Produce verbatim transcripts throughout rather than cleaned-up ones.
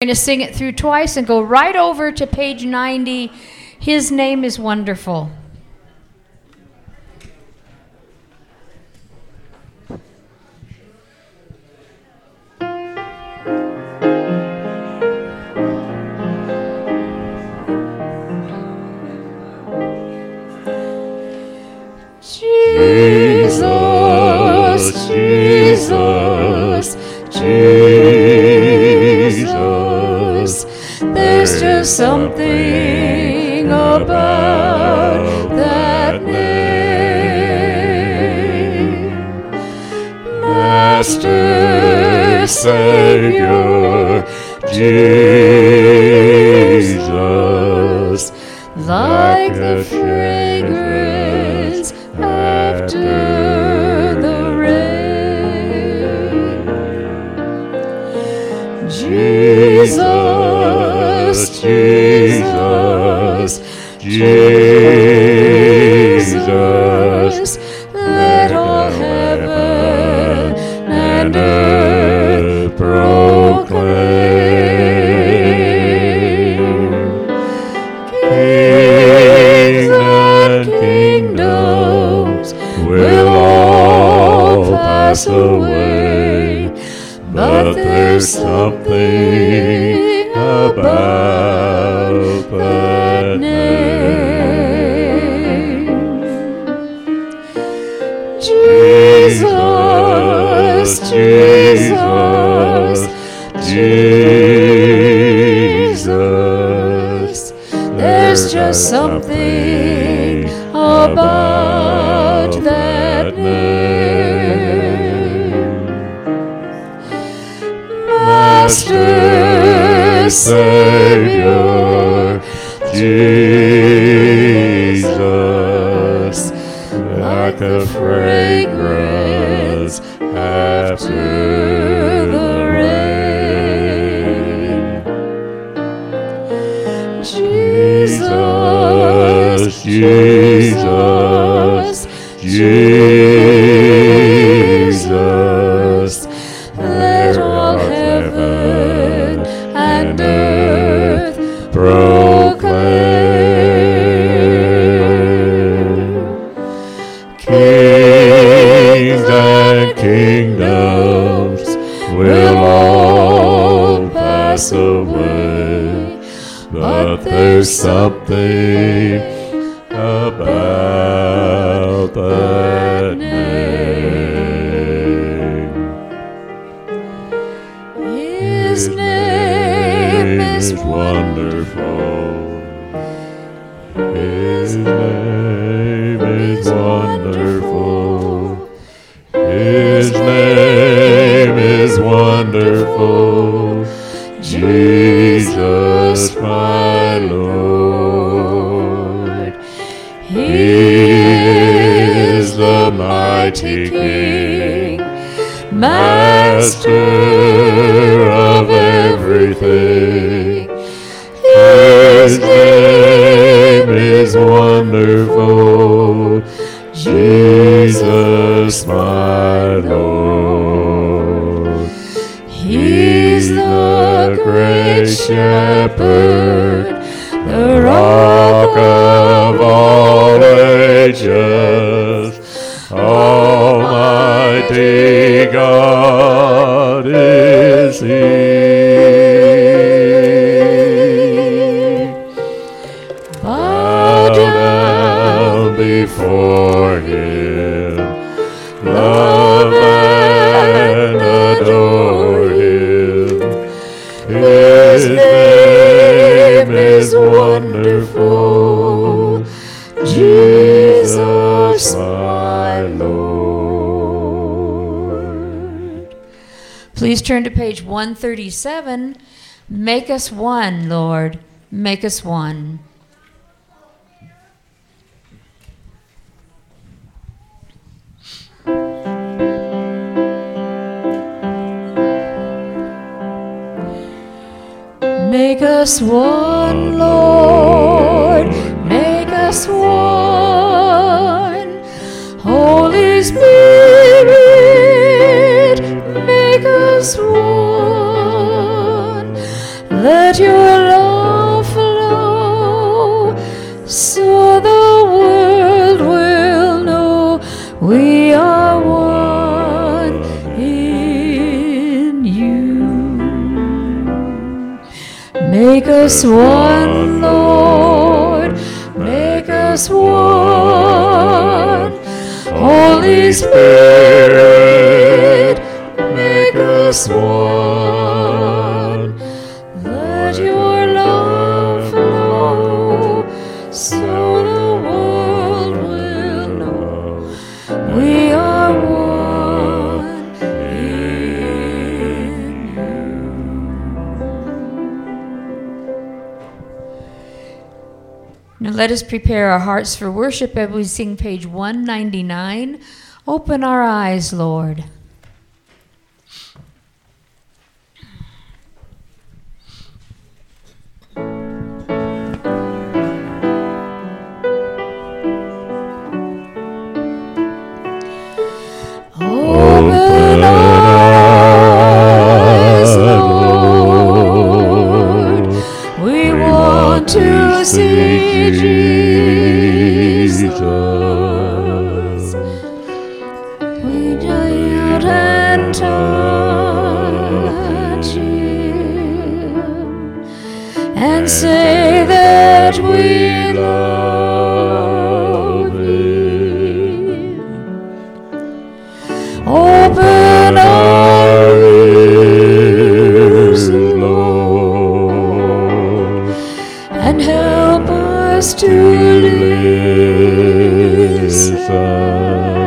We're going to sing it through twice and go right over to page ninety. His name is wonderful. Jesus, Jesus, Jesus, there's just something about that name. Master, Savior, Jesus, like the fragrance after the rain. Jesus, Jesus, Jesus, let all heaven and earth proclaim. Kings and kingdoms will all pass away, but there's something about that name. Jesus, Jesus, Jesus, there's just something about that name. Master, Savior, Jesus, like a fragrance after the rain. Jesus, Jesus, Jesus, let all heaven and earth proclaim. Kings and kingdoms will all pass away, but there's something about that name. His name is wonderful. His name is wonderful. His name is wonderful. Jesus, my Lord. He is the mighty King, Master of everything. His name is wonderful. Jesus, my Lord. He's the great shepherd, the rock of all ages. Almighty God is He. Bow down before Him, love and adore Him. His name is wonderful, Jesus, my Lord. Please turn to page one thirty-seven. Make us one, Lord. Make us one. Make us one, Lord, make us one. Holy Spirit, make us one. Let your love flow so the world will know we are one in you. Make us one, Lord, make us one. Holy Spirit, make us one. Let your love flow so the world will know we are one in you. Now let us prepare our hearts for worship as we sing page one ninety-nine. Open our eyes, Lord. Open eyes, Lord. We want to see Jesus. We kneel and touch Him and say that we love Him. Open our ears, Lord, and help us to listen.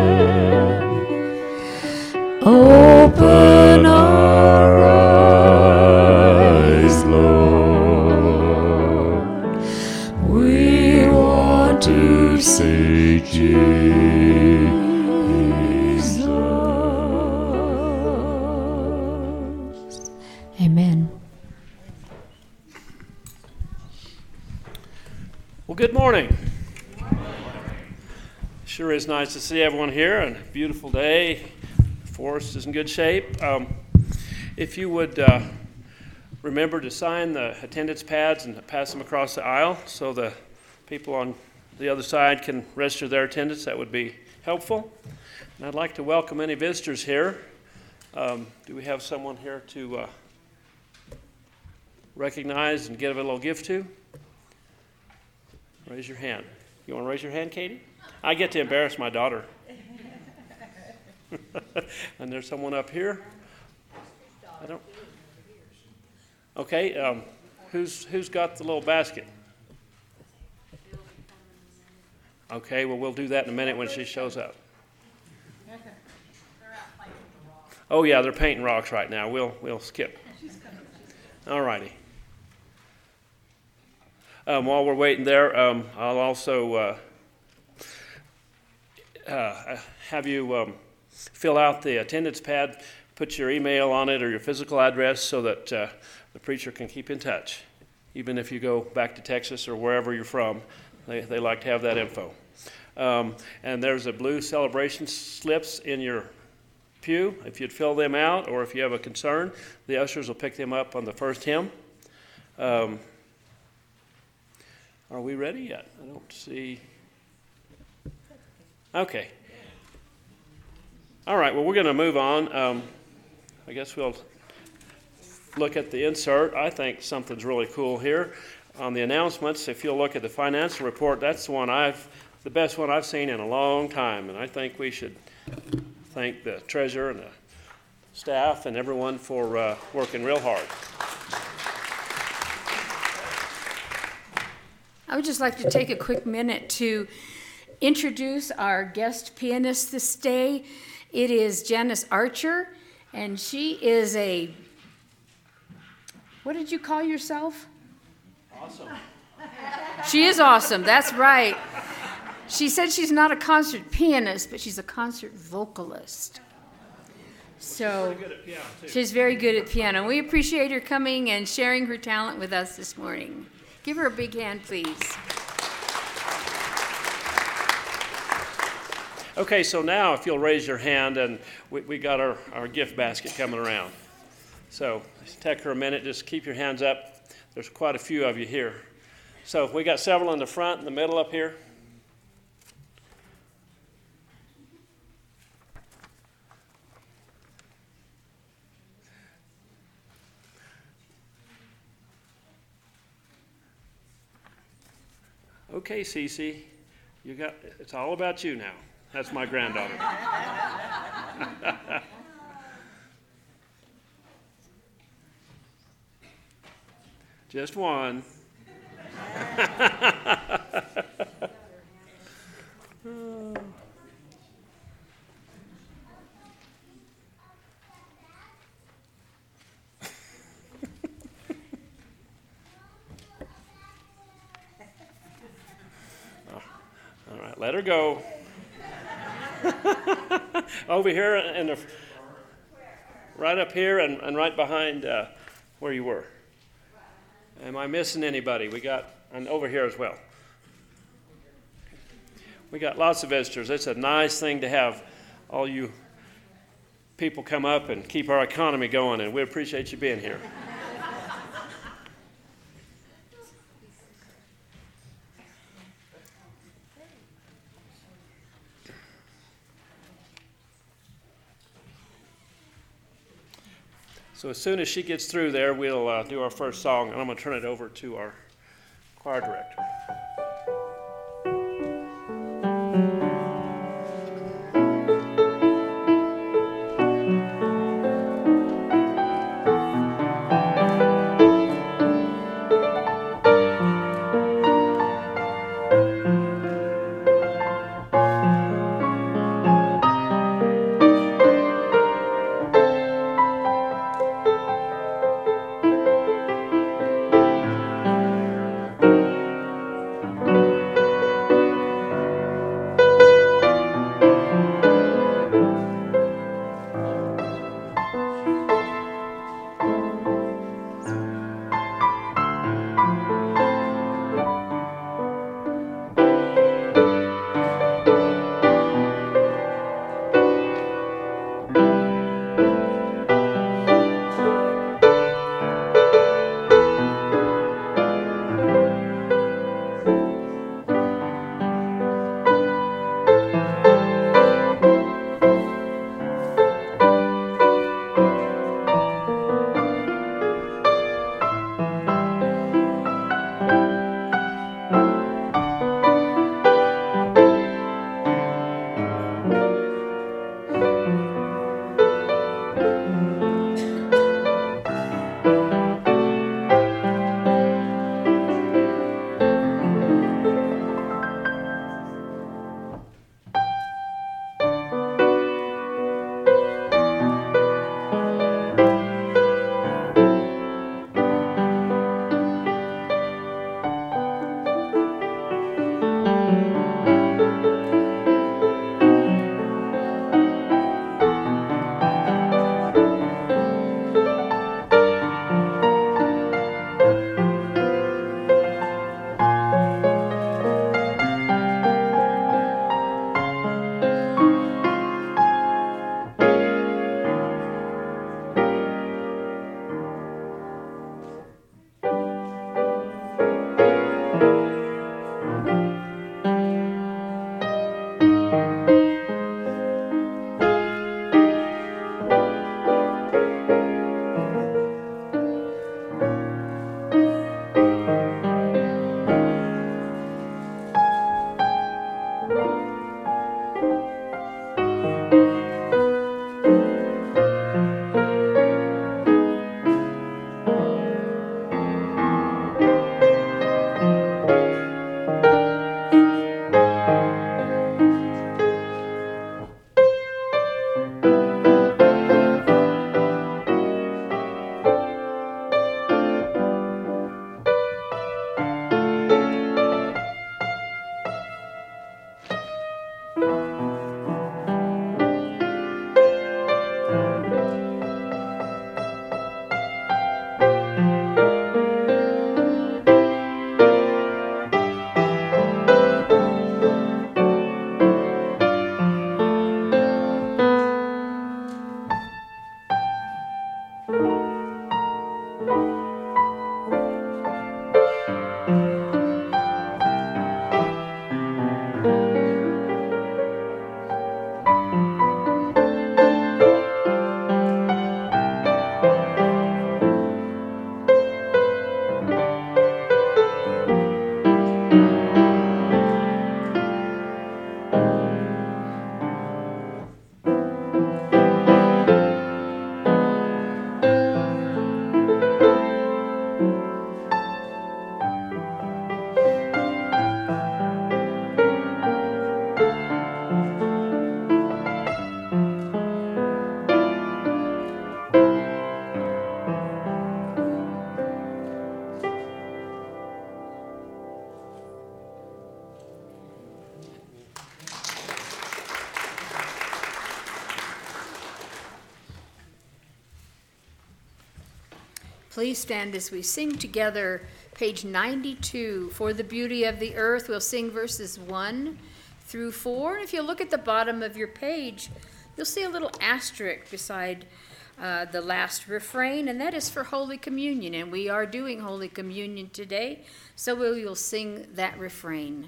Open our eyes, Lord. We want to see Jesus. Amen. Well, good morning. Sure is nice to see everyone here, and a beautiful day. The forest is in good shape. Um, if you would uh, remember to sign the attendance pads and pass them across the aisle so the people on the other side can register their attendance, that would be helpful. And I'd like to welcome any visitors here. Um, do we have someone here to uh, recognize and give a little gift to? Raise your hand. You want to raise your hand, Katie? I get to embarrass my daughter. And there's someone up here. I don't. Okay. Um, who's who's got the little basket? Okay. Well, we'll do that in a minute when she shows up. Oh yeah, they're painting rocks right now. We'll we'll skip. All righty. Um, while we're waiting there, um, I'll also uh, uh, have you um, fill out the attendance pad, put your email on it or your physical address so that uh, the preacher can keep in touch. Even if you go back to Texas or wherever you're from, they, they like to have that info. Um, and there's a blue celebration slips in your pew. If you'd fill them out, or if you have a concern, the ushers will pick them up on the first hymn. Um, Are we ready yet? I don't see. Okay. All right, well, we're going to move on. Um, I guess we'll look at the insert. I think something's really cool here. On the announcements, if you'll look at the financial report, that's the one I've, the best one I've seen in a long time. And I think we should thank the treasurer and the staff and everyone for uh, working real hard. I would just like to take a quick minute to introduce our guest pianist this day. It is Janice Archer, and she is a, what did you call yourself? Awesome. She is awesome, that's right. She said she's not a concert pianist, but she's a concert vocalist. So Good at piano, too. she's very good at piano. We appreciate her coming and sharing her talent with us this morning. Give her a big hand, please. Okay, so now if you'll raise your hand, and we, we got our, our gift basket coming around. So take her a minute, just keep your hands up. there's quite a few of you here. So we got several in the front, in the middle up here. Okay, Cece, you got, it's all about you now. That's my granddaughter. Just one. All right, let her go. Over here, in the, right up here and, and right behind uh, where you were. Am I missing anybody? We got, and over here as well. We got lots of visitors. It's a nice thing to have all you people come up and keep our economy going, and we appreciate you being here. So as soon as she gets through there, we'll uh, do our first song, and I'm going to turn it over to our choir director. Please stand as we sing together page ninety-two, For the Beauty of the Earth. We'll sing verses one through four. And if you look at the bottom of your page, you'll see a little asterisk beside uh, the last refrain, and that is for Holy Communion. And we are doing Holy Communion today, so we will sing that refrain.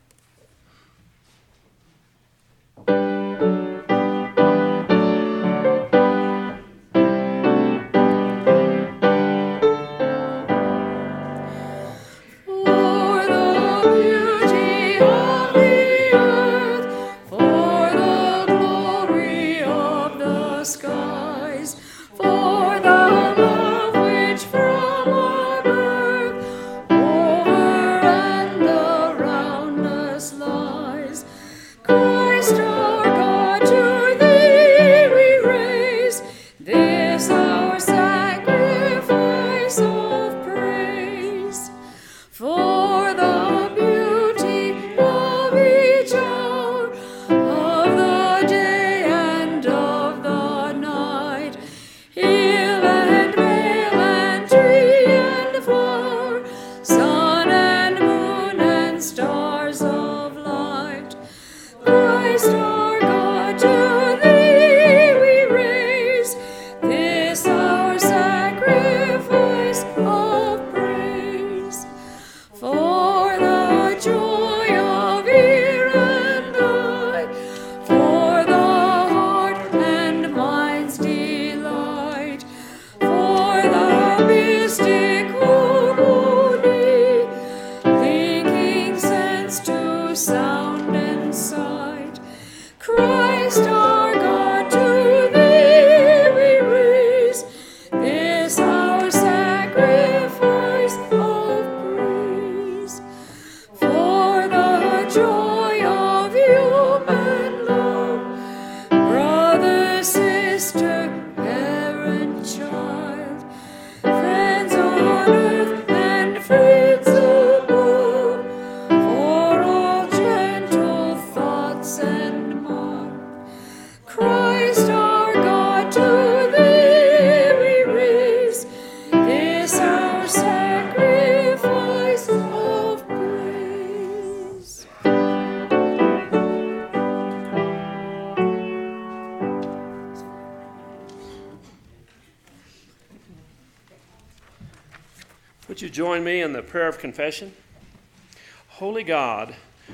Would you join me in the prayer of confession? Holy God,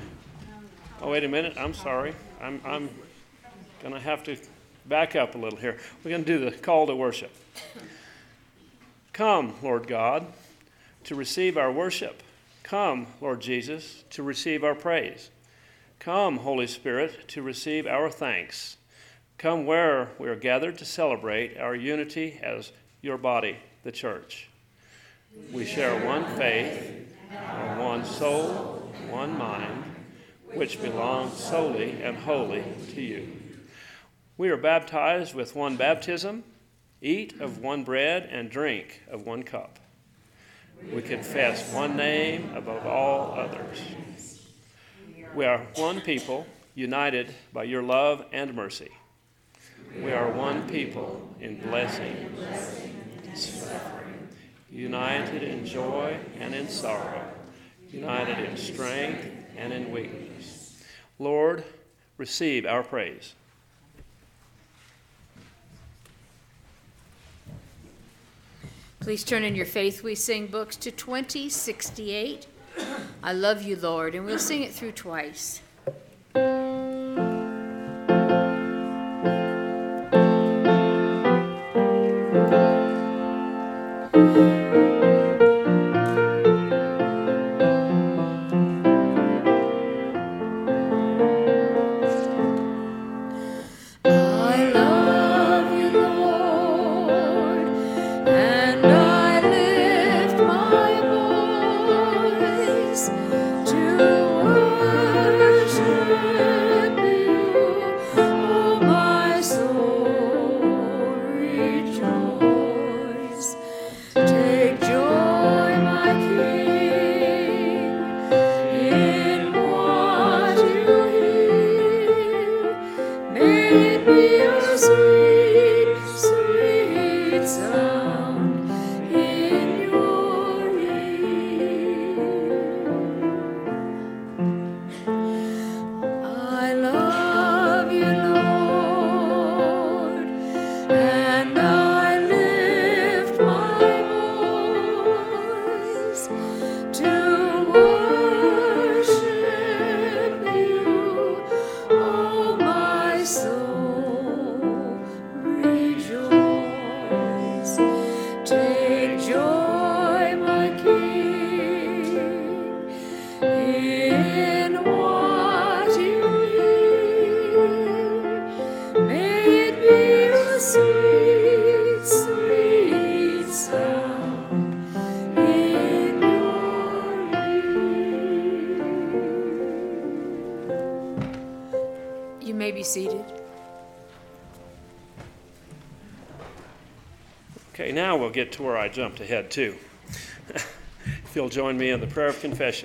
oh, wait a minute, I'm sorry. I'm, I'm going to have to back up a little here. We're going to do the call to worship. Come, Lord God, to receive our worship. Come, Lord Jesus, to receive our praise. Come, Holy Spirit, to receive our thanks. Come where we are gathered to celebrate our unity as your body, the church. We share one faith, one soul, one mind, which belongs solely and wholly to you. We are baptized with one baptism, eat of one bread, and drink of one cup. We confess one name above all others. We are one people, united by your love and mercy. We are one people in blessing and suffering. United in joy and in sorrow, united in strength and in weakness. Lord, receive our praise. Please turn in your Faith We Sing books to twenty sixty-eight. I love you, Lord, and we'll sing it through twice. To worship be seated. Okay, now we'll get to where I jumped ahead too. If you'll join me in the prayer of confession.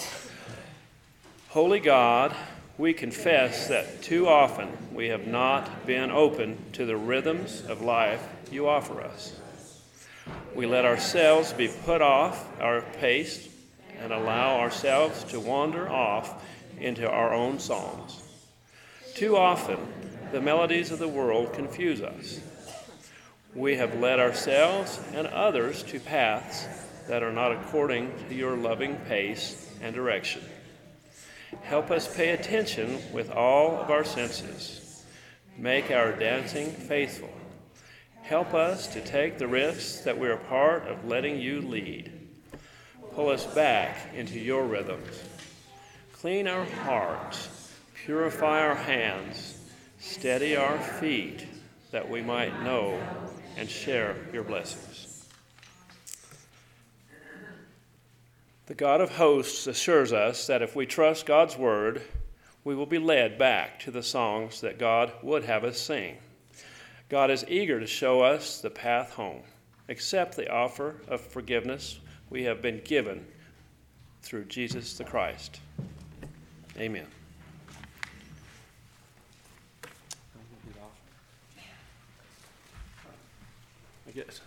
Holy God, we confess that too often we have not been open to the rhythms of life you offer us. We let ourselves be put off our pace and allow ourselves to wander off into our own songs. Too often, the melodies of the world confuse us. We have led ourselves and others to paths that are not according to your loving pace and direction. Help us pay attention with all of our senses. Make our dancing faithful. Help us to take the risks that we are part of letting you lead. Pull us back into your rhythms. Clean our hearts, purify our hands, steady our feet, that we might know and share your blessings. The God of hosts assures us that if we trust God's word, we will be led back to the songs that God would have us sing. God is eager to show us the path home. Accept the offer of forgiveness we have been given through Jesus the Christ. Amen. I guess.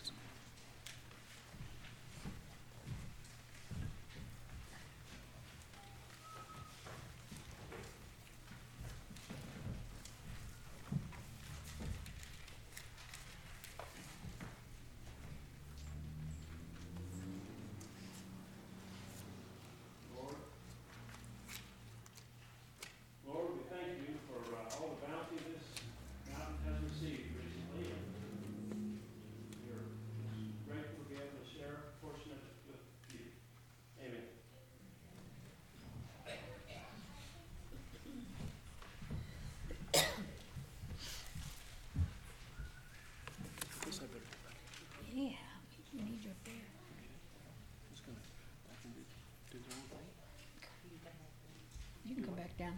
Yeah, you need your beer. You can go back down.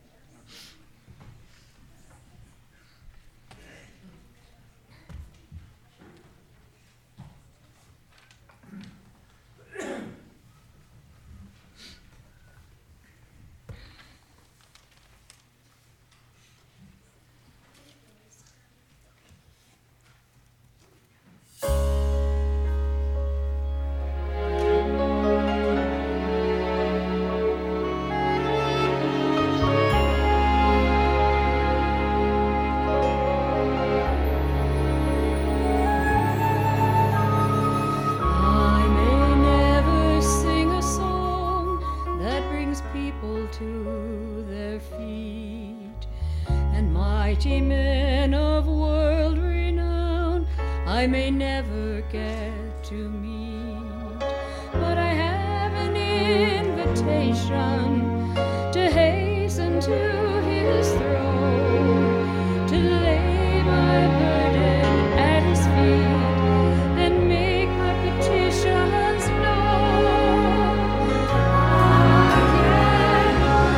I may never get to meet, but I have an invitation to hasten to his throne, to lay my burden at his feet and make my petitions known. I can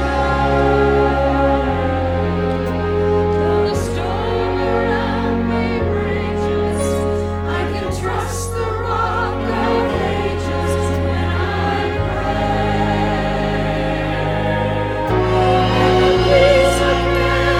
run, though the storm around me rages, I can trust the rock of ages when I pray. And the peace of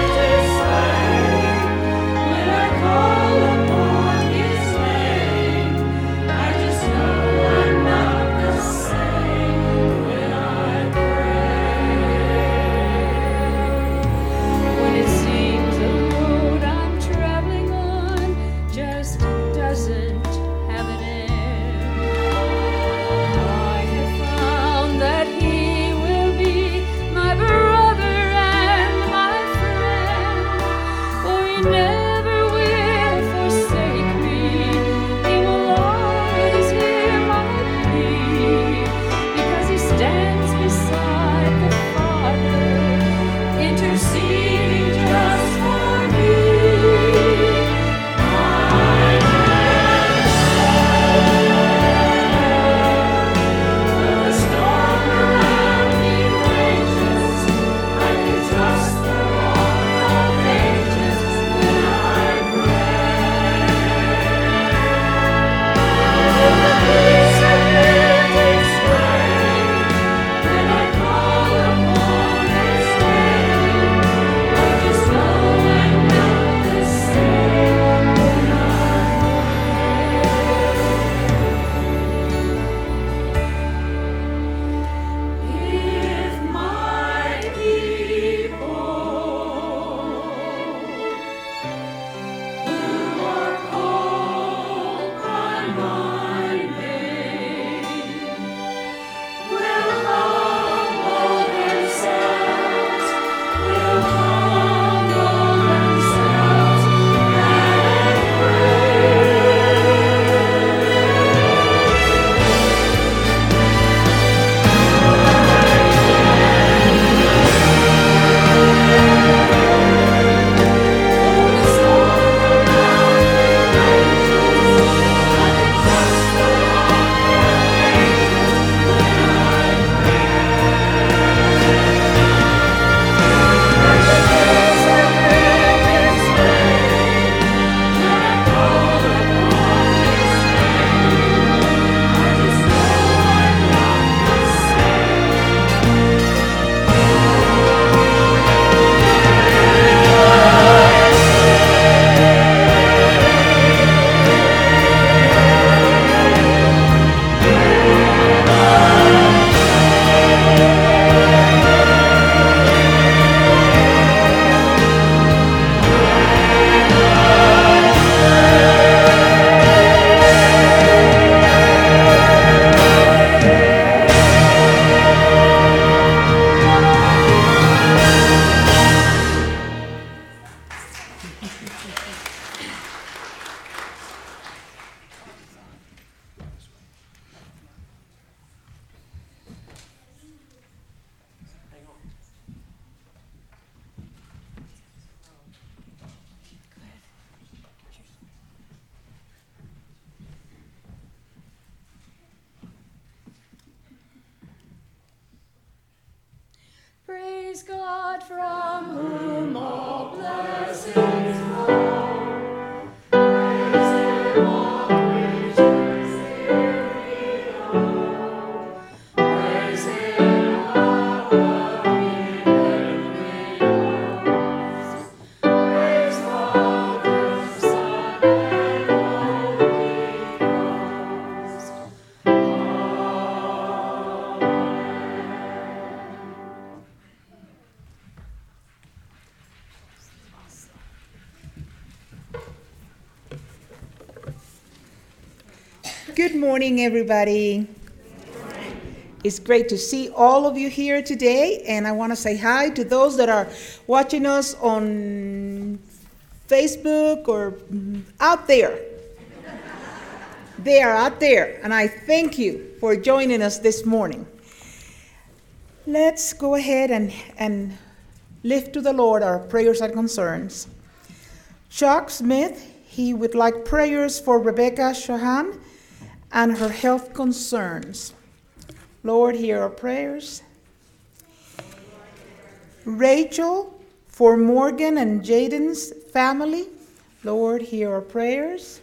God from whom all blessings flow. Praise Him, all creatures here below. Praise Him, all of ye heavenly hosts. Praise Father, Son, and Holy Ghost. Good morning, everybody. It's great to see all of you here today, and I want to say hi to those that are watching us on Facebook or mm, out there. They are out there, and I thank you for joining us this morning. Let's go ahead and, and lift to the Lord our prayers and concerns. Chuck Smith, he would like prayers for Rebecca Shahan and her health concerns. Lord, hear our prayers. Rachel, for Morgan and Jaden's family. Lord, hear our prayers.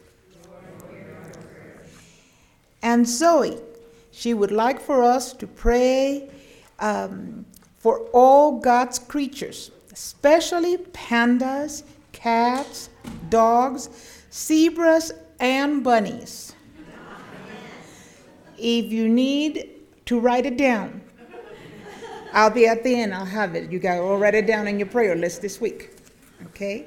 And Zoe, she would like for us to pray um, for all God's creatures, especially pandas, cats, dogs, zebras, and bunnies. If you need to write it down, I'll be at the end. I'll have it. You guys all write it down in your prayer list this week. Okay?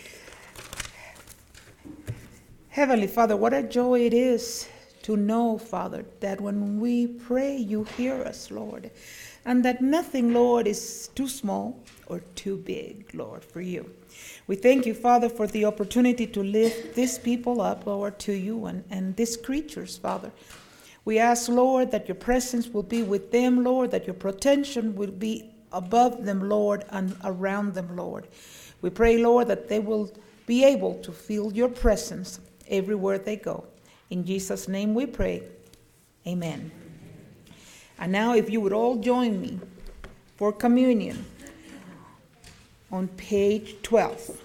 Heavenly Father, what a joy it is to know, Father, that when we pray, you hear us, Lord. And that nothing, Lord, is too small or too big, Lord, for you. We thank you, Father, for the opportunity to lift these people up, Lord, to you and, and these creatures, Father. We ask, Lord, that your presence will be with them, Lord, that your protection will be above them, Lord, and around them, Lord. We pray, Lord, that they will be able to feel your presence everywhere they go. In Jesus' name we pray. Amen. And now if you would all join me for communion on page twelve.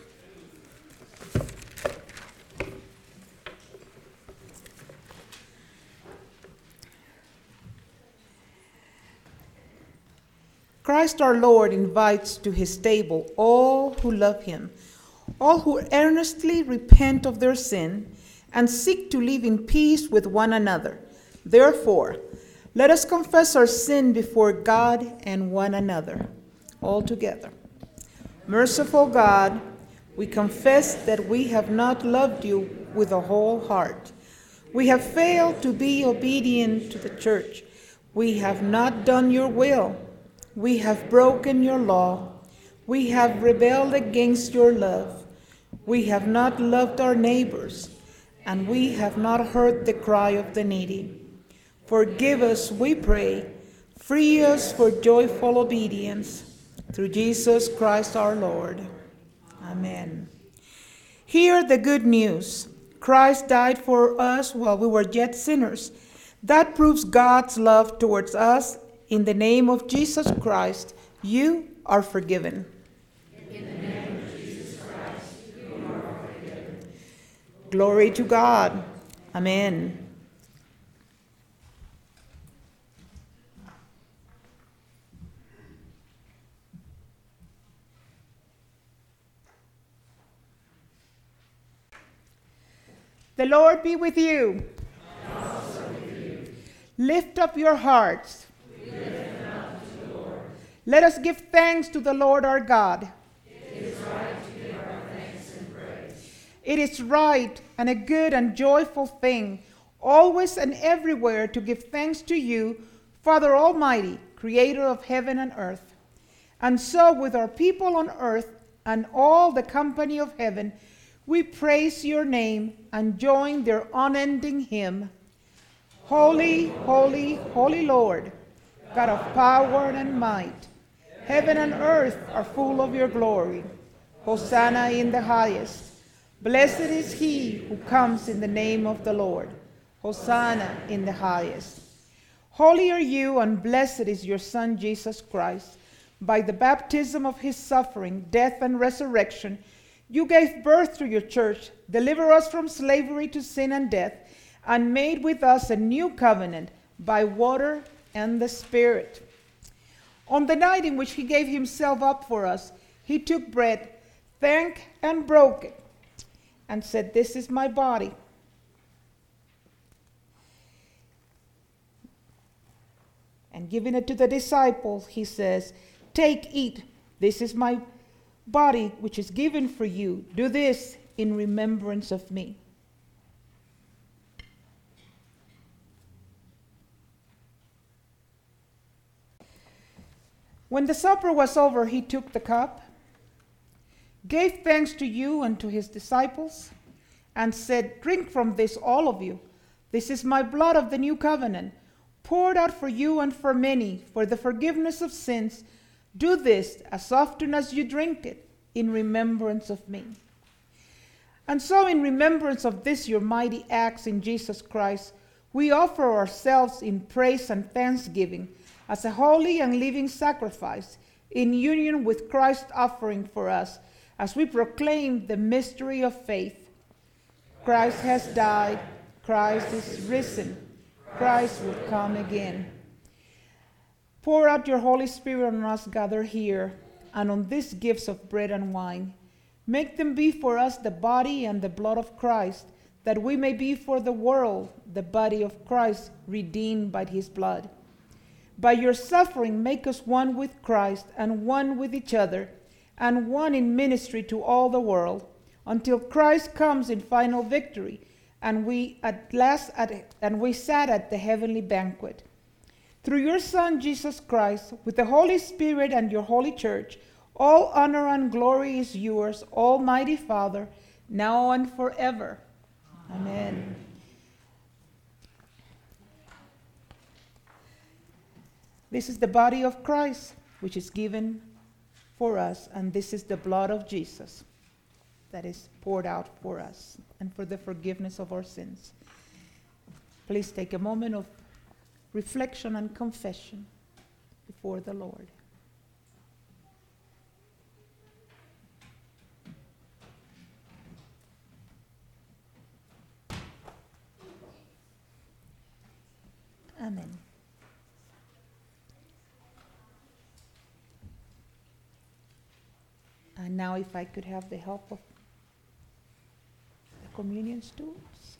Christ our Lord invites to his table all who love him, all who earnestly repent of their sin and seek to live in peace with one another. Therefore, let us confess our sin before God and one another, all together. Merciful God, we confess that we have not loved you with a whole heart. We have failed to be obedient to the church. We have not done your will. We have broken your law. We have rebelled against your love. We have not loved our neighbors, and we have not heard the cry of the needy. Forgive us, we pray. Free us for joyful obedience. Through Jesus Christ our Lord. Amen. Hear the good news. Christ died for us while we were yet sinners. That proves God's love towards us. In the name of Jesus Christ, you are forgiven. In the name of Jesus Christ, you are forgiven. Glory to God. Amen. The Lord be with you. And also with you. Lift up your hearts. We lift them up to the Lord. Let us give thanks to the Lord our God. It is right to give our thanks and praise. It is right and a good and joyful thing, always and everywhere to give thanks to you, Father Almighty, creator of heaven and earth. And so with our people on earth and all the company of heaven, we praise your name and join their unending hymn. Holy, holy, holy Lord, God of power and might, heaven and earth are full of your glory. Hosanna in the highest. Blessed is he who comes in the name of the Lord. Hosanna in the highest. Holy are you, and blessed is your Son, Jesus Christ. By the baptism of his suffering, death, and resurrection, you gave birth to your church, delivered us from slavery to sin and death, and made with us a new covenant by water and the Spirit. On the night in which he gave himself up for us, he took bread, thanked and broke it, and said, "This is my body." And giving it to the disciples, he says, "Take, eat. This is my body, which is given for you. Do this in remembrance of me." When the supper was over, he took the cup, gave thanks to you and to his disciples, and said, "Drink from this, all of you. This is my blood of the new covenant, poured out for you and for many for the forgiveness of sins. Do this as often as you drink it in remembrance of me." And so, in remembrance of this, your mighty acts in Jesus Christ, we offer ourselves in praise and thanksgiving as a holy and living sacrifice in union with Christ's offering for us, as we proclaim the mystery of faith. Christ has died. Christ is risen. Christ will come again. Pour out your Holy Spirit on us gathered here and on these gifts of bread and wine. Make them be for us the body and the blood of Christ, that we may be for the world the body of Christ, redeemed by his blood. By your suffering, make us one with Christ and one with each other, and one in ministry to all the world, until Christ comes in final victory, and we at last at, and we sat at the heavenly banquet. Through your Son, Jesus Christ, with the Holy Spirit and your holy church, all honor and glory is yours, Almighty Father, now and forever. Amen. This is the body of Christ, which is given for us, and this is the blood of Jesus that is poured out for us and for the forgiveness of our sins. Please take a moment of reflection and confession before the Lord. Amen. And now if I could have the help of the communion stools.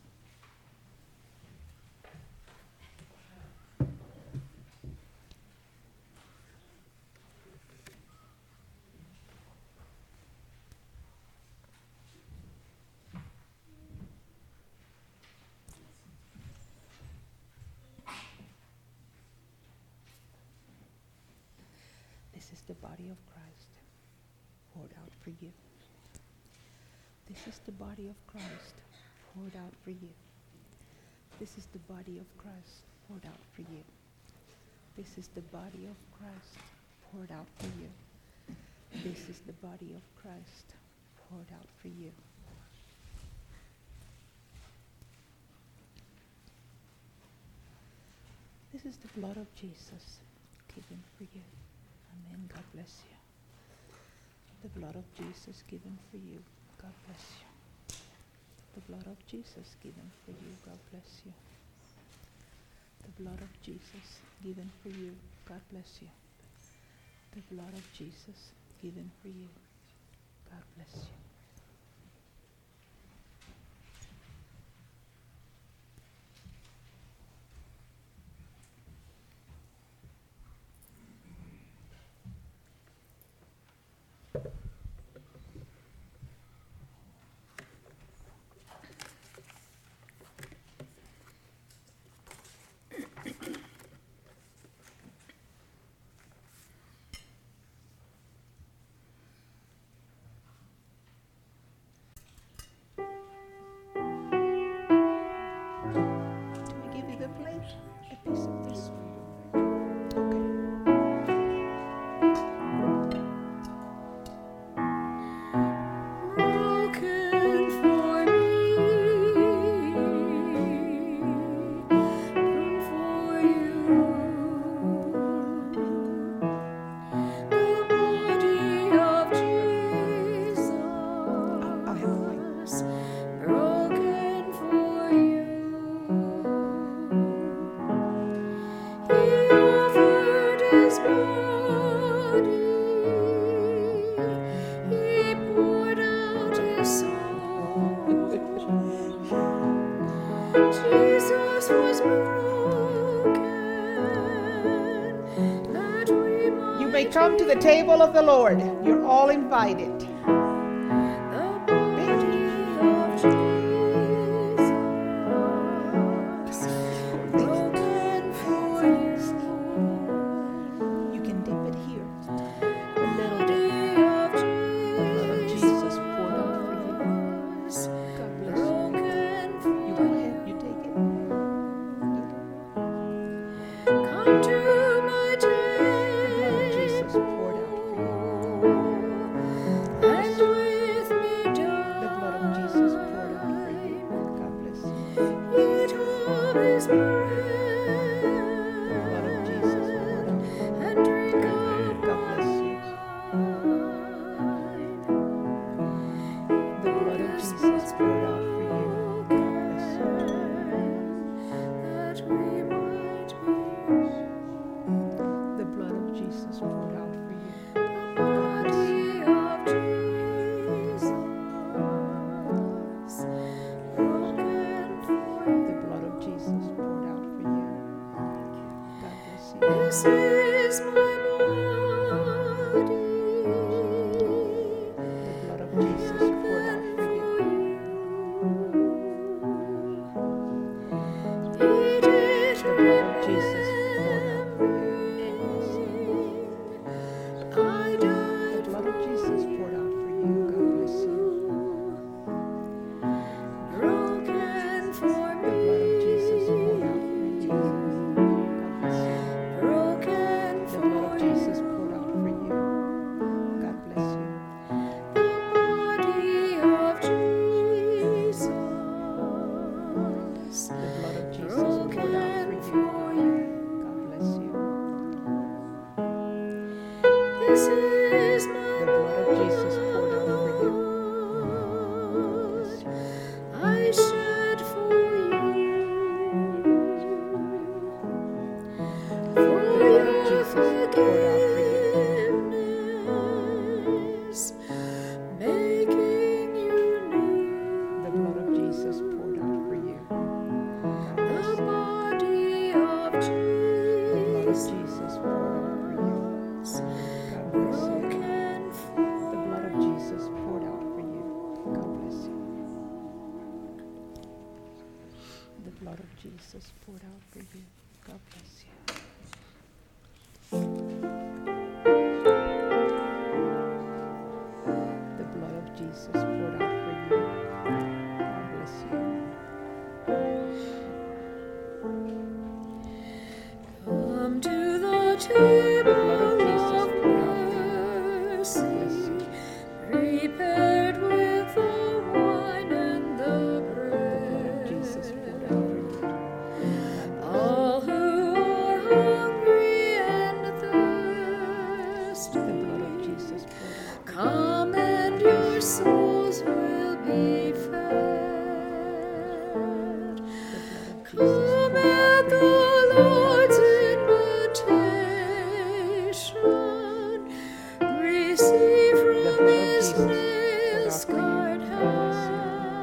This is the body of Christ poured out for you. This is the body of Christ poured out for you. This is the body of Christ poured out for you. This is the body of Christ poured out for you. This is the body of Christ poured out for you. This is the blood of Jesus given for you. Amen. God bless you. The blood of Jesus given for you. God bless you. The blood of Jesus given for you. God bless you. The blood of Jesus given for you. God bless you. The blood of Jesus given for you. God bless you. may come to the table of the Lord. You're all invited. You can dip it here. A little bit. The blood of Jesus poured out for you. God bless you. You go ahead. You take it. Come to my The blood of Jesus poured out for you. and with me The blood of Jesus poured out for you. God bless you. eat of his The bread blood of Jesus poured out. and drink of God bless you. The blood of Jesus poured out for you. God bless you. that we might be The blood of Jesus poured out for you. body of Jesus, broken for The blood of Jesus poured out for you. God bless you. this is my body. The blood of Jesus poured out for you. Eat it, The blood of Jesus poured out for you. I The died blood of Jesus poured out for you. God bless you. broken for The blood of Jesus poured out for you. God bless you. broken The for blood of Jesus poured out for you. God bless you. the body of Jesus, The blood of Jesus poured out for you. God bless you. this is my The blood of Jesus poured out for you. blood I shed for you, for The blood of your Jesus poured out for you. forgiveness, making you new. The blood of Jesus poured out for you. God The bless you. body of The blood of Jesus, Jesus poured out for you. God bless you. broken The blood of Jesus poured out for you. God bless you. The blood of Jesus poured out for you. God bless you. The blood of Jesus poured out for you. God bless you. Come to the The blood table of Jesus of poured out for you. mercy, God bless you. prepared with the wine and the The blood of Jesus bread. poured out for you. God bless All who are hungry and you. The blood of thirsty, Jesus poured out for you. come and your souls will be fed. The blood of Jesus Come poured out at for the you. Lord's invitation. Receive The from blood of his Jesus poured out for you. nail-scarred God bless you.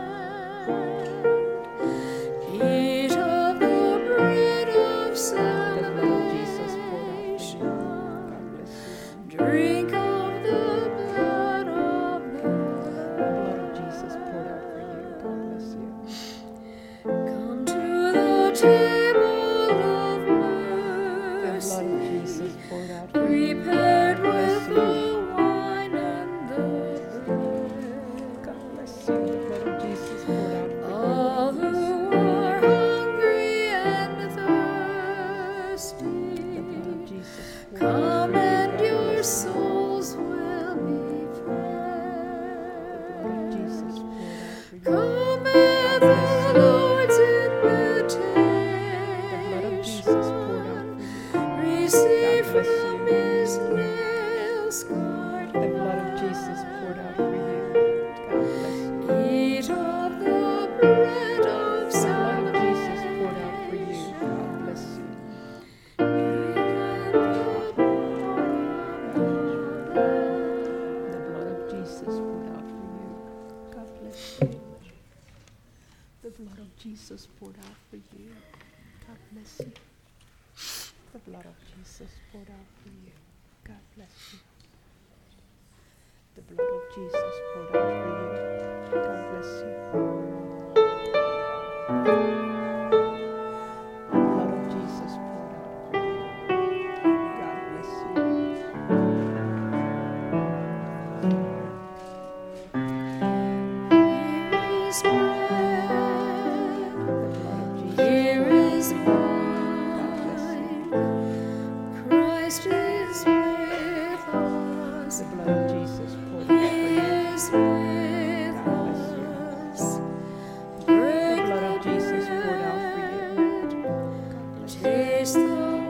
hand. Eat of the bread of The blood of Jesus poured out for you. salvation. God bless you. Drink of the blood of the The blood of Jesus poured out for you. God bless you. Come to the table of The mercy, blood of Jesus poured out for you. prepared God bless with you. the wine and the bread. God bless you. The blood of Jesus poured out for you. All God who bless you. are hungry and The thirsty, blood of Jesus poured out come for you. and God your bless you. souls will be The blood of fed. Jesus poured out for you. Come God at bless the you. Lord's The blood of Jesus poured out invitation. for you. Receive God bless from you. his nail-scarred The blood of Jesus poured out for you. God bless you. Eat of the bread of The blood of Jesus poured out for you. salvation. God bless you. Drink of the The blood of Jesus poured out for you. God bless you. The blood of Jesus poured out for you. God bless you. The blood of Jesus poured out for you. God bless you. The blood of Jesus poured out for you. God bless you. The blood of Jesus poured out for you. God bless you. Here is bread, here is wine. Christ is with us. The blood of Jesus poured He out for you. is with God bless you. us. The Break blood of Jesus poured out for you. God bless you. taste the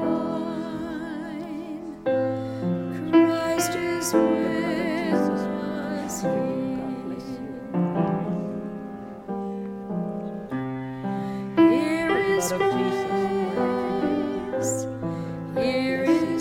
wine. Christ is The blood of with Jesus us. poured out for you. God bless you. Here The is blood of Jesus poured out for you. peace. Here is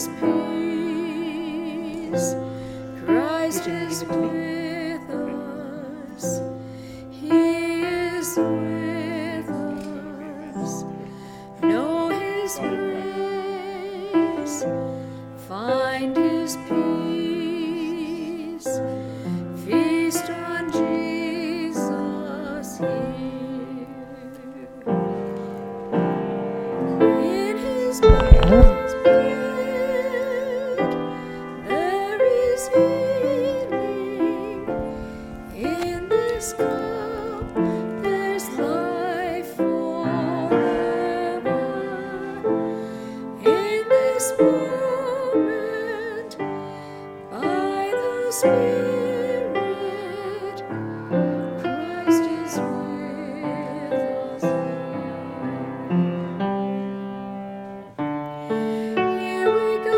peace. Christ You can is give it to me. with us. He is with us. Know His grace. Find His peace. Feast on Jesus here. In His bread, there is healing. In this cup, there's life forever. In this moment, by the Spirit, Christ is with us. Here we go,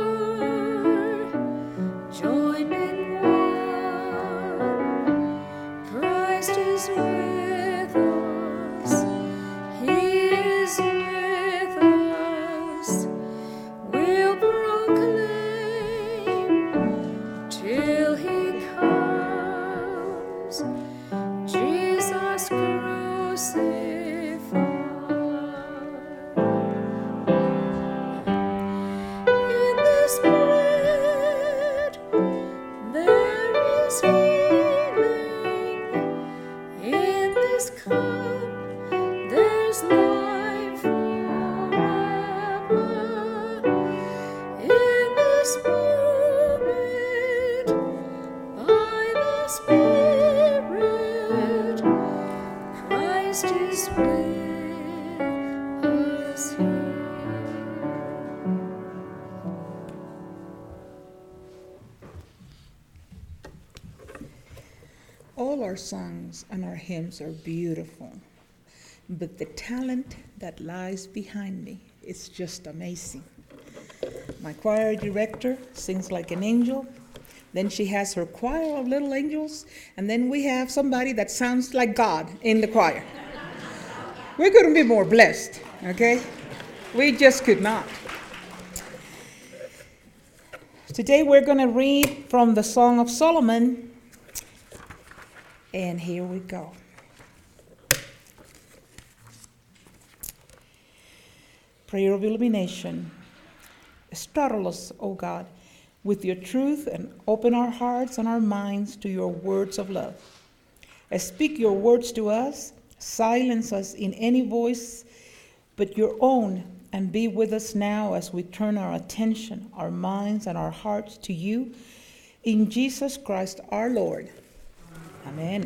joined in one. Christ is with us. He is with us. We'll proclaim till He comes. Jesus crucified. In this bread, there is healing. In this cup, there's life forever. In this moment, by the Spirit, Christ is with us here. All our songs and our hymns are beautiful, but the talent that lies behind me is just amazing. My choir director sings like an angel. Then she has her choir of little angels, and then we have somebody that sounds like God in the choir. We couldn't be more blessed, okay? We just could not. Today we're going to read from the Song of Solomon, and here we go. Prayer of illumination. Startle us, O God, with your truth and open our hearts and our minds to your words of love. Speak your words to us, silence us in any voice but your own, and be with us now as we turn our attention, our minds, and our hearts to you. In Jesus Christ our Lord. Amen.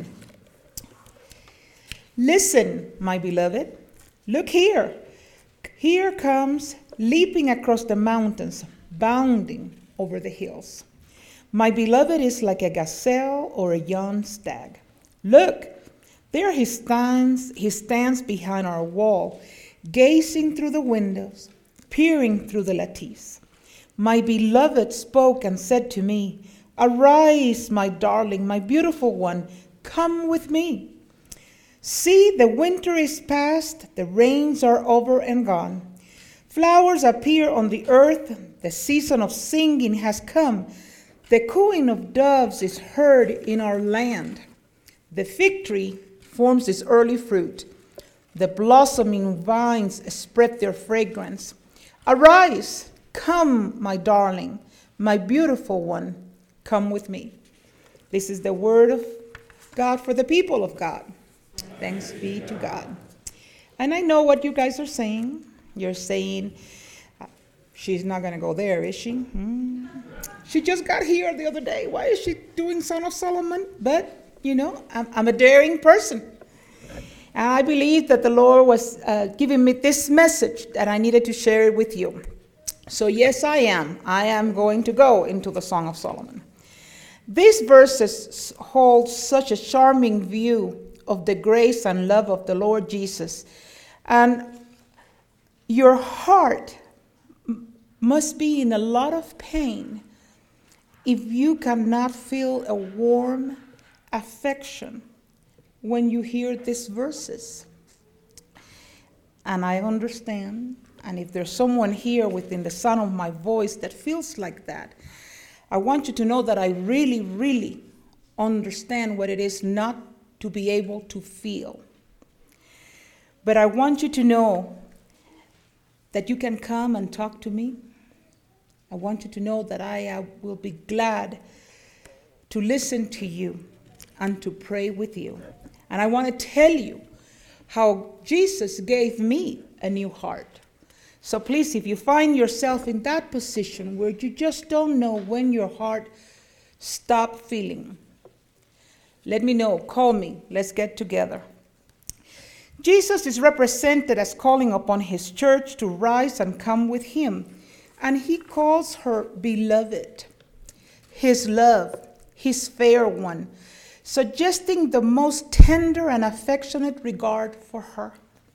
Listen, my beloved. Look here. Here comes, leaping across the mountains, bounding over the hills. My beloved is like a gazelle or a young stag. Look, there he stands, he stands behind our wall, gazing through the windows, peering through the lattice. My beloved spoke and said to me, arise, my darling, my beautiful one, come with me. See, the winter is past, the rains are over and gone. Flowers appear on the earth, the season of singing has come. The cooing of doves is heard in our land. The fig tree forms its early fruit. The blossoming vines spread their fragrance. Arise, come, my darling, my beautiful one, come with me. This is the word of God for the people of God. Thanks be to God. And I know what you guys are saying. You're saying, she's not going to go there, is she? Hmm. She just got here the other day. Why is she doing Song of Solomon? But, you know, I'm, I'm a daring person. And I believe that the Lord was uh, giving me this message that I needed to share it with you. So yes, I am. I am going to go into the Song of Solomon. These verses hold such a charming view of the grace and love of the Lord Jesus. And your heart m- must be in a lot of pain if you cannot feel a warm affection when you hear these verses. And I understand, and if there's someone here within the sound of my voice that feels like that, I want you to know that I really, really understand what it is not to be able to feel. But I want you to know that you can come and talk to me. I want you to know that I uh, will be glad to listen to you and to pray with you. And I want to tell you how Jesus gave me a new heart. So please, if you find yourself in that position where you just don't know when your heart stopped feeling, let me know. Call me. Let's get together. Jesus is represented as calling upon his church to rise and come with him. And he calls her beloved, his love, his fair one, suggesting the most tender and affectionate regard for her.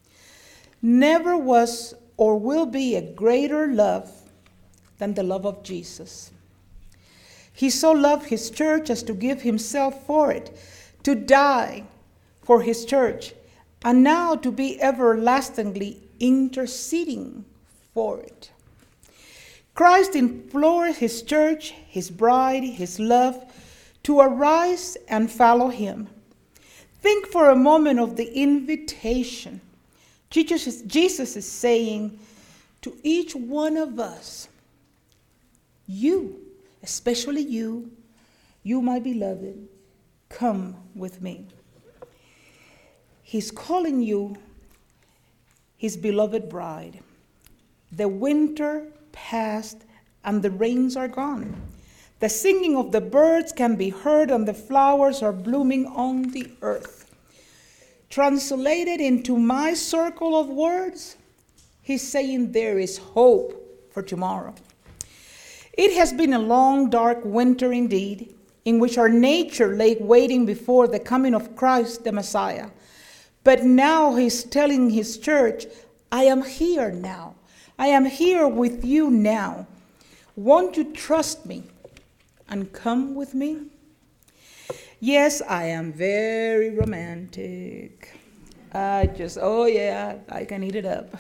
Never was or will be a greater love than the love of Jesus. He so loved his church as to give himself for it, to die for his church, and now to be everlastingly interceding for it. Christ implores his church, his bride, his love, to arise and follow him. Think for a moment of the invitation. Jesus is, Jesus is saying to each one of us, you, especially you, you, my beloved, come with me. He's calling you his beloved bride. The winter passed and the rains are gone. The singing of the birds can be heard and the flowers are blooming on the earth. Translated into my circle of words, he's saying there is hope for tomorrow. It has been a long, dark winter indeed, in which our nature lay waiting before the coming of Christ the Messiah. But now he's telling his church, I am here now. I am here with you now. Won't you trust me and come with me? Yes, I am very romantic. I just, oh yeah, I can eat it up.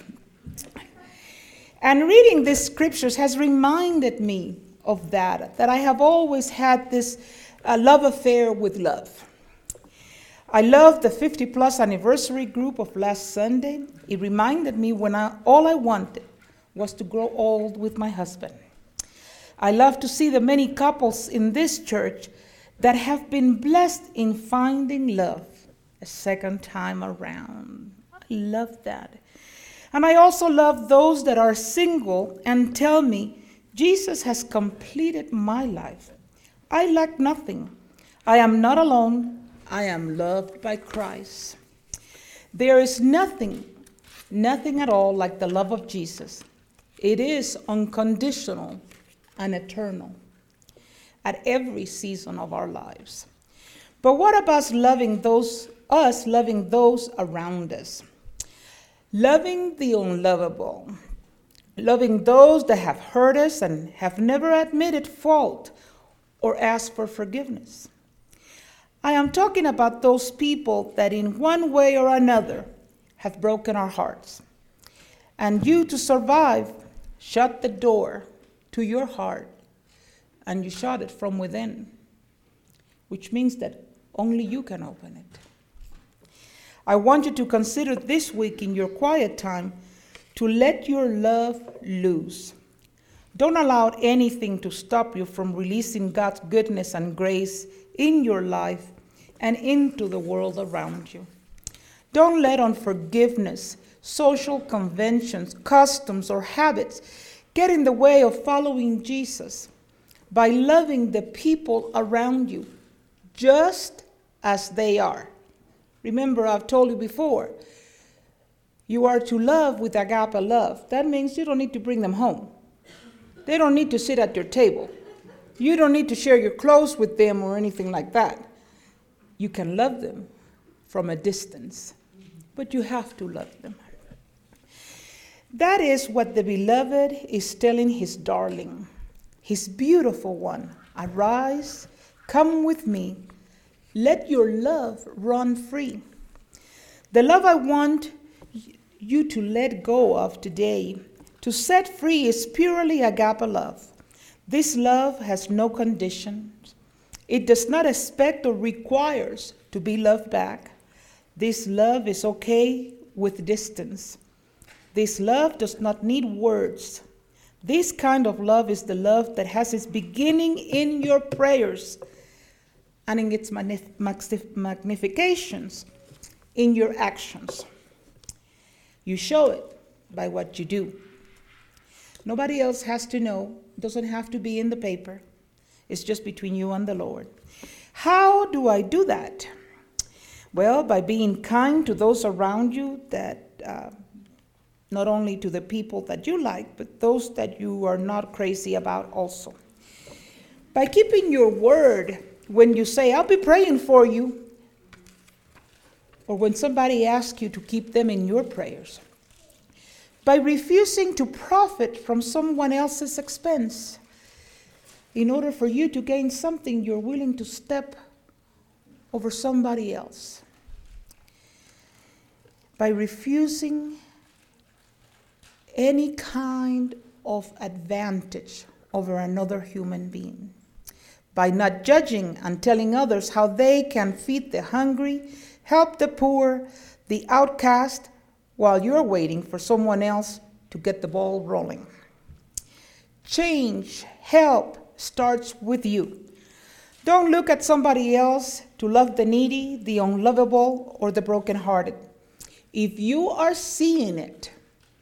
And reading these scriptures has reminded me of that, that I have always had this uh, love affair with love. I loved the fifty plus anniversary group of last Sunday. It reminded me when I, all I wanted was to grow old with my husband. I love to see the many couples in this church that have been blessed in finding love a second time around. I love that. And I also love those that are single and tell me, Jesus has completed my life. I lack nothing. I am not alone. I am loved by Christ. There is nothing, nothing at all like the love of Jesus. It is unconditional and eternal at every season of our lives. But what about loving those, us loving those around us? Loving the unlovable, loving those that have hurt us and have never admitted fault or asked for forgiveness. I am talking about those people that in one way or another have broken our hearts. And you, to survive, shut the door to your heart and you shut it from within, which means that only you can open it. I want you to consider this week in your quiet time to let your love loose. Don't allow anything to stop you from releasing God's goodness and grace in your life and into the world around you. Don't let unforgiveness, social conventions, customs, or habits get in the way of following Jesus by loving the people around you just as they are. Remember, I've told you before, you are to love with agape love. That means you don't need to bring them home. They don't need to sit at your table. You don't need to share your clothes with them or anything like that. You can love them from a distance, but you have to love them. That is what the beloved is telling his darling, his beautiful one. Arise, come with me. Let your love run free. The love I want you to let go of today, to set free, is purely agape love. This love has no conditions. It does not expect or requires to be loved back. This love is okay with distance. This love does not need words. This kind of love is the love that has its beginning in your prayers and in its magnif- magnif- magnifications in your actions. You show it by what you do. Nobody else has to know. It doesn't have to be in the paper. It's just between you and the Lord. How do I do that? Well, by being kind to those around you, that uh, not only to the people that you like, but those that you are not crazy about also. By keeping your word when you say, I'll be praying for you, or when somebody asks you to keep them in your prayers. By refusing to profit from someone else's expense. In order for you to gain something, you're willing to step over somebody else. By refusing any kind of advantage over another human being. By not judging and telling others how they can feed the hungry, help the poor, the outcast, while you're waiting for someone else to get the ball rolling. Change, help, starts with you. Don't look at somebody else to love the needy, the unlovable, or the brokenhearted. If you are seeing it,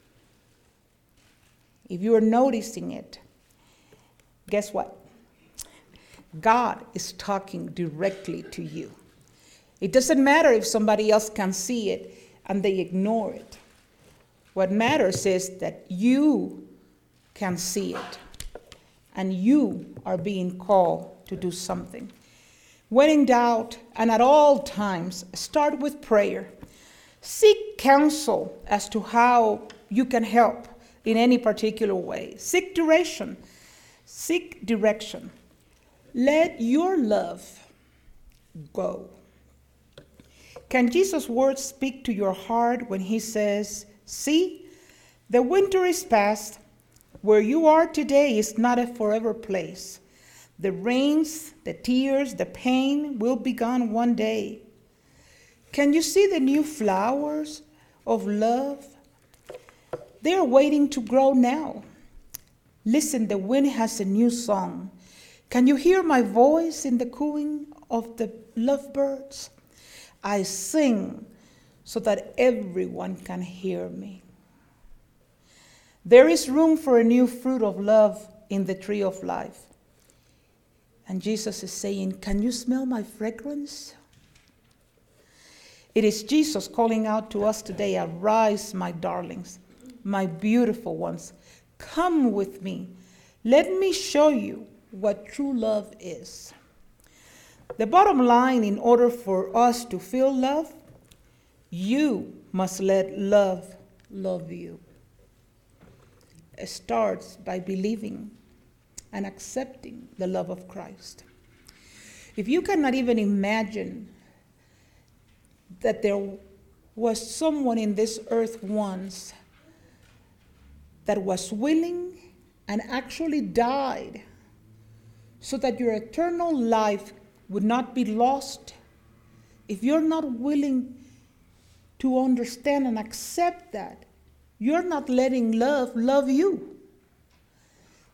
if you are noticing it, guess what? God is talking directly to you. It doesn't matter if somebody else can see it and they ignore it. What matters is that you can see it and you are being called to do something. When in doubt, and at all times, start with prayer. Seek counsel as to how you can help in any particular way. Seek direction. Seek direction. Let your love go. Can Jesus' words speak to your heart when he says, see, the winter is past. Where you are today is not a forever place. The rains, the tears, the pain will be gone one day. Can you see the new flowers of love? They are waiting to grow now. Listen, the wind has a new song. Can you hear my voice in the cooing of the lovebirds? I sing so that everyone can hear me. There is room for a new fruit of love in the tree of life. And Jesus is saying, can you smell my fragrance? It is Jesus calling out to us today, arise, my darlings, my beautiful ones. Come with me. Let me show you what true love is. The bottom line, in order for us to feel love, you must let love love you. It starts by believing and accepting the love of Christ. If you cannot even imagine that there was someone in this earth once that was willing and actually died so that your eternal life would not be lost, if you're not willing to understand and accept that, you're not letting love love you.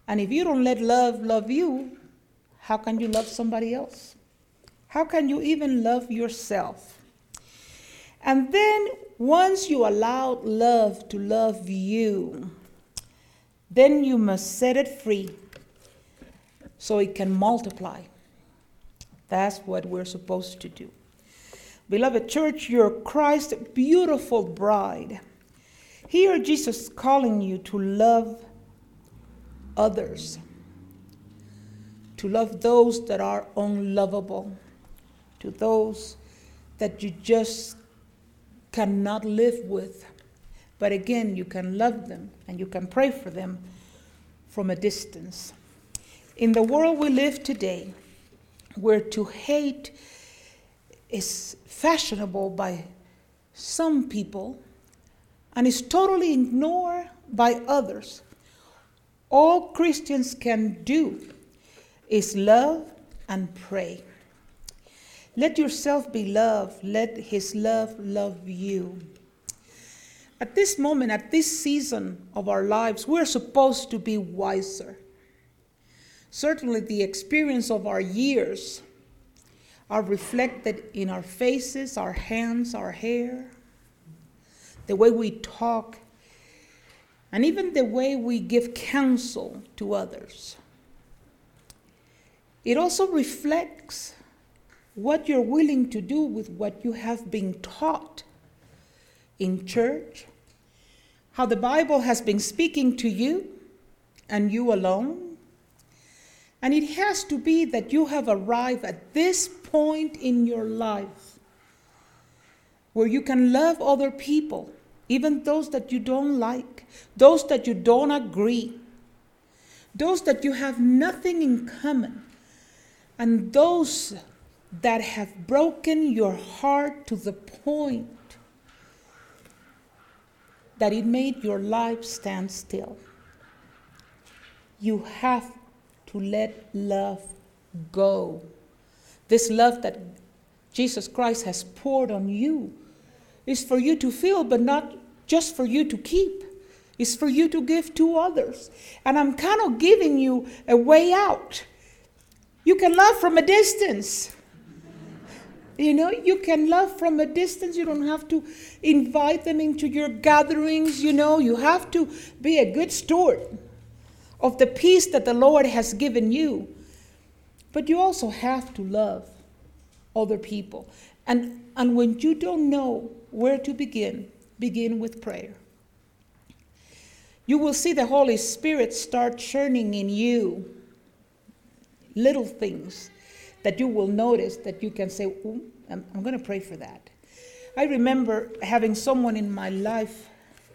And if you don't let love love you, how can you love somebody else? How can you even love yourself? And then once you allow love to love you, then you must set it free so it can multiply. That's what we're supposed to do. Beloved church, you're Christ's beautiful bride. Here Jesus is calling you to love others, to love those that are unlovable, to those that you just cannot live with. But again, you can love them and you can pray for them from a distance. In the world we live today, where to hate is fashionable by some people and is totally ignored by others, all Christians can do is love and pray. Let yourself be loved. Let his love love you. At this moment, at this season of our lives, we're supposed to be wiser. Certainly the experience of our years are reflected in our faces, our hands, our hair, the way we talk, and even the way we give counsel to others. It also reflects what you're willing to do with what you have been taught in church, how the Bible has been speaking to you and you alone. And it has to be that you have arrived at this point in your life where you can love other people, even those that you don't like, those that you don't agree, those that you have nothing in common, and those that have broken your heart to the point that it made your life stand still. You have to let love go. This love that Jesus Christ has poured on you is for you to feel, but not just for you to keep. It's for you to give to others. And I'm kind of giving you a way out. You can love from a distance. You know, you can love from a distance. You don't have to invite them into your gatherings. You know, you have to be a good steward of the peace that the Lord has given you. But you also have to love other people. And, and when you don't know where to begin, begin with prayer. You will see the Holy Spirit start churning in you little things that you will notice that you can say, oh, I'm, I'm going to pray for that. I remember having someone in my life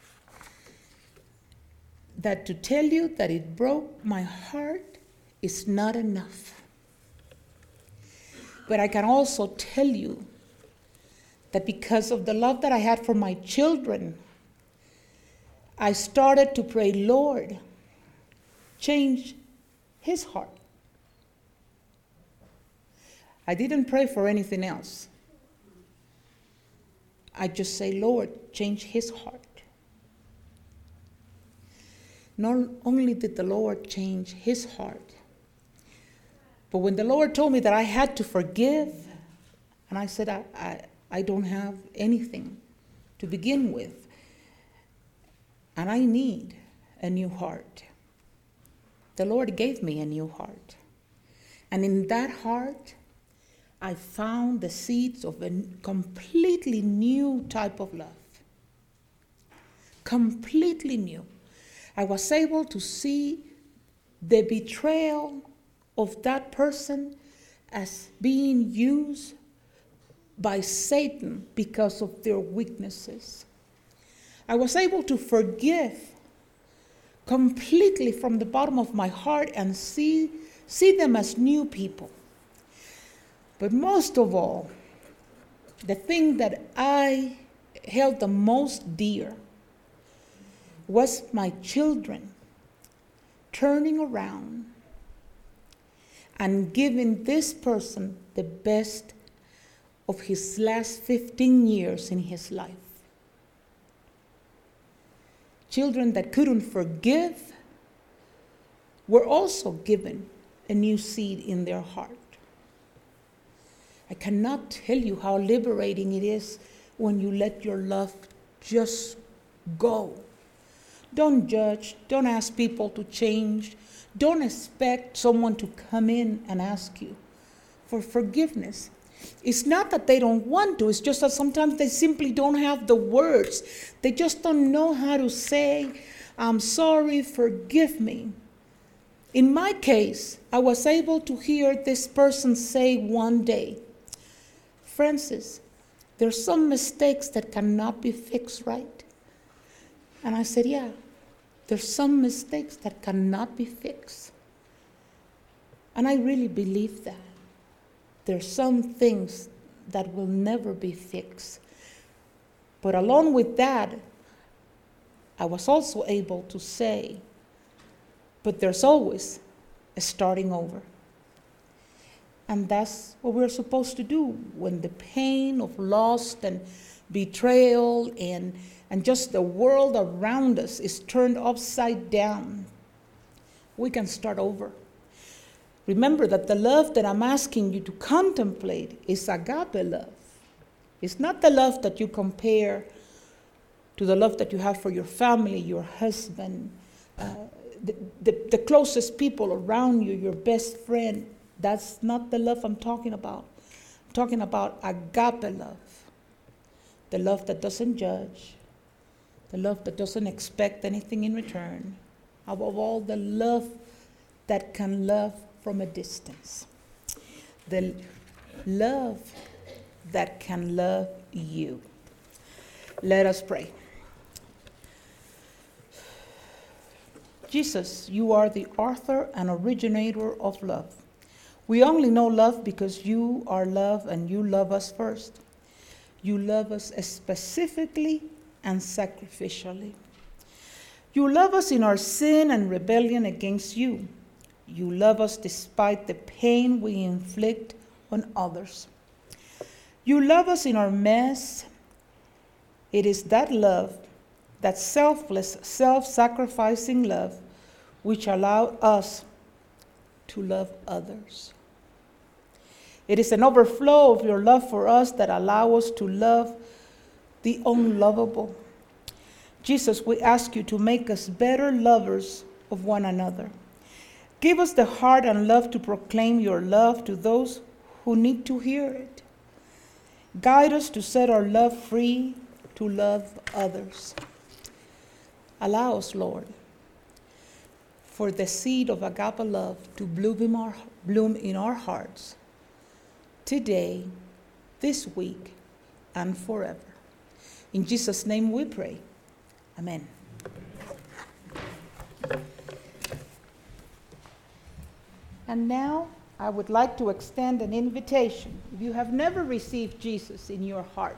that to tell you that it broke my heart is not enough. But I can also tell you that because of the love that I had for my children, I started to pray, Lord, change his heart. I didn't pray for anything else. I just say, Lord, change his heart. Not only did the Lord change his heart, but when the Lord told me that I had to forgive, and I said, I, I, I don't have anything to begin with, and I need a new heart. The Lord gave me a new heart. And in that heart, I found the seeds of a completely new type of love. Completely new. I was able to see the betrayal of that person as being used by Satan because of their weaknesses. I was able to forgive completely from the bottom of my heart and see, see them as new people. But most of all, the thing that I held the most dear was my children turning around and giving this person the best of his last fifteen years in his life. Children that couldn't forgive were also given a new seed in their heart. I cannot tell you how liberating it is when you let your love just go. Don't judge. Don't ask people to change. Don't expect someone to come in and ask you for forgiveness. It's not that they don't want to. It's just that sometimes they simply don't have the words. They just don't know how to say, I'm sorry, forgive me. In my case, I was able to hear this person say one day, Francis, there's some mistakes that cannot be fixed, right? And I said, yeah, there's some mistakes that cannot be fixed. And I really believe that. There's some things that will never be fixed. But along with that, I was also able to say, but there's always a starting over. And that's what we're supposed to do when the pain of loss and betrayal and, and just the world around us is turned upside down. We can start over. Remember that the love that I'm asking you to contemplate is agape love. It's not the love that you compare to the love that you have for your family, your husband, uh, the, the, the closest people around you, your best friend. That's not the love I'm talking about. I'm talking about agape love. The love that doesn't judge. The love that doesn't expect anything in return. Above all, the love that can love from a distance. The love that can love you. Let us pray. Jesus, you are the author and originator of love. We only know love because you are love and you love us first. You love us specifically and sacrificially. You love us in our sin and rebellion against you. You love us despite the pain we inflict on others. You love us in our mess. It is that love, that selfless, self-sacrificing love, which allowed us to love others. It is an overflow of your love for us that allows us to love the unlovable. Jesus, we ask you to make us better lovers of one another. Give us the heart and love to proclaim your love to those who need to hear it. Guide us to set our love free to love others. Allow us, Lord, for the seed of agape love to bloom in our, bloom in our hearts today, this week, and forever. In Jesus' name we pray. Amen. And now I would like to extend an invitation. If you have never received Jesus in your heart,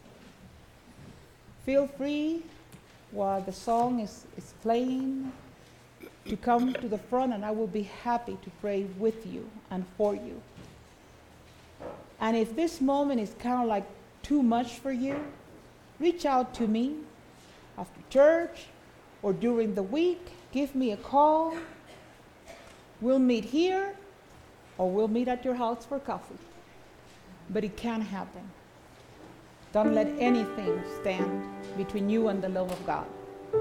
feel free while the song is, is playing to come to the front, and I will be happy to pray with you and for you. And if this moment is kind of like too much for you, reach out to me after church or during the week. Give me a call. We'll meet here or we'll meet at your house for coffee. But it can happen. Don't let anything stand between you and the love of God.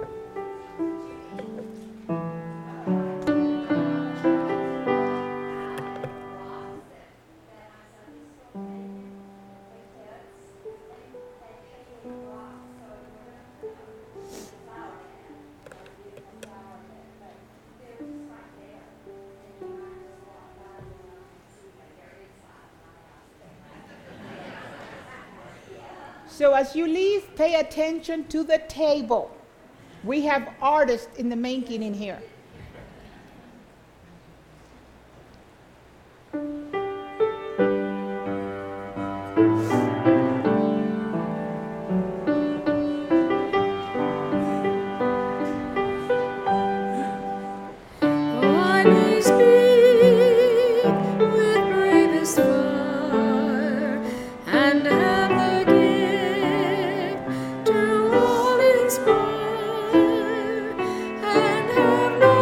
So as you leave, pay attention to the table. We have artists in the making in here. I may speak with bravest fire and have the gift to all inspire and have no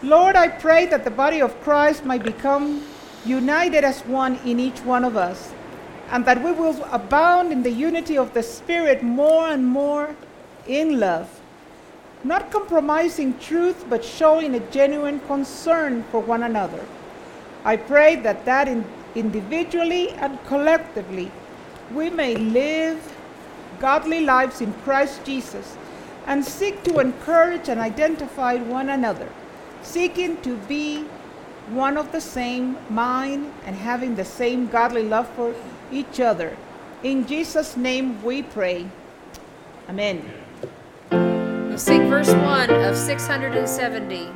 Lord, I pray that the body of Christ might become united as one in each one of us, and that we will abound in the unity of the Spirit more and more in love, not compromising truth, but showing a genuine concern for one another. I pray that that in individually and collectively we may live godly lives in Christ Jesus and seek to encourage and identify one another, seeking to be one of the same mind and having the same godly love for each other. In Jesus' name we pray. Amen. We'll sing verse one of six hundred seventy.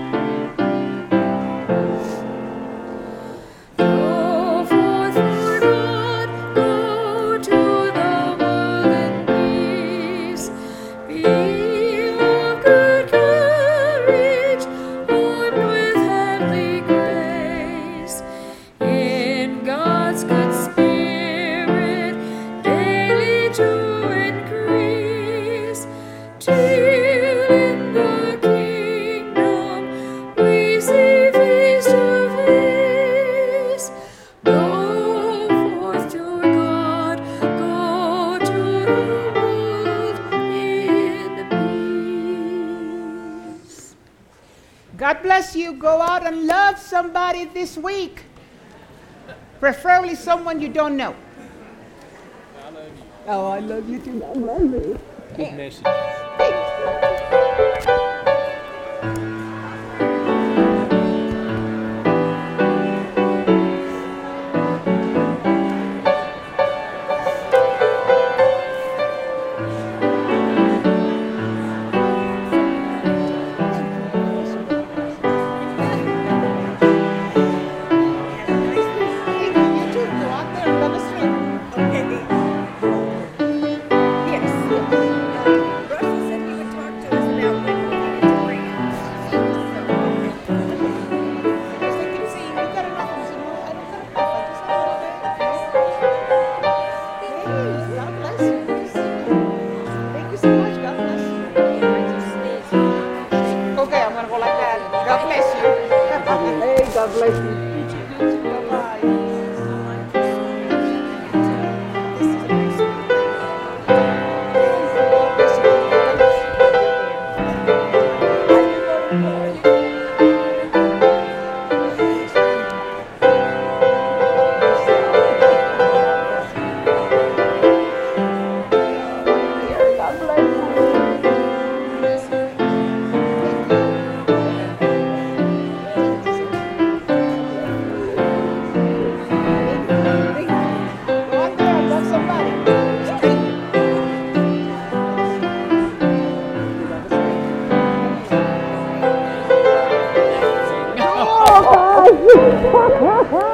Go forth for God, go to the world in peace. Be of good courage, armed with heavenly grace. In God's good spirit, daily to increase. Till in the kingdom we see face to face. Go forth to God, go to the world in peace. God bless you. Go out and love somebody this week, preferably someone you don't know. I love you. Oh, I love you too. I love you. Good message. You too. Go out there and love us too. Yes. Russell said he would talk to us about when we needed to bring it. As they can see, you got enough. I said, no, I don't got enough. I just have a little bit. Hey, God bless you. Good to see you. Thank you so much. God bless you. Okay, I'm gonna go like that. God bless you. Hey, God bless you. You too. Bye-bye. Go out there and love somebody. Oh, God.